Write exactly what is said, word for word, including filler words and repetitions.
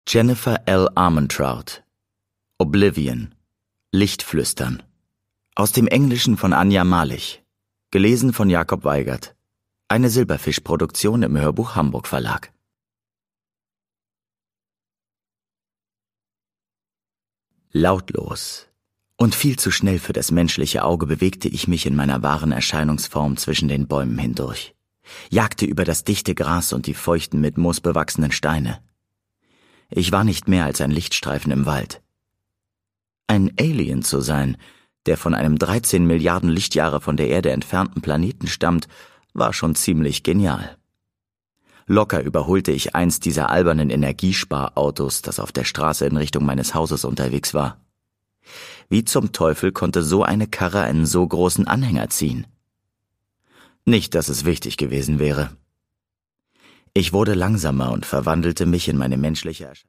Jennifer L. Armentrout. Oblivion. Lichtflüstern. Aus dem Englischen von Anja Malich. Gelesen von Jakob Weigert. Eine Silberfisch-Produktion im Hörbuch Hamburg Verlag. Lautlos und viel zu schnell für das menschliche Auge bewegte ich mich in meiner wahren Erscheinungsform zwischen den Bäumen hindurch, jagte über das dichte Gras und die feuchten, mit Moos bewachsenen Steine. Ich war nicht mehr als ein Lichtstreifen im Wald. Ein Alien zu sein, der von einem dreizehn Milliarden Lichtjahre von der Erde entfernten Planeten stammt, war schon ziemlich genial. Locker überholte ich eins dieser albernen Energiesparautos, das auf der Straße in Richtung meines Hauses unterwegs war. Wie zum Teufel konnte so eine Karre einen so großen Anhänger ziehen? Nicht, dass es wichtig gewesen wäre. Ich wurde langsamer und verwandelte mich in meine menschliche Erscheinung.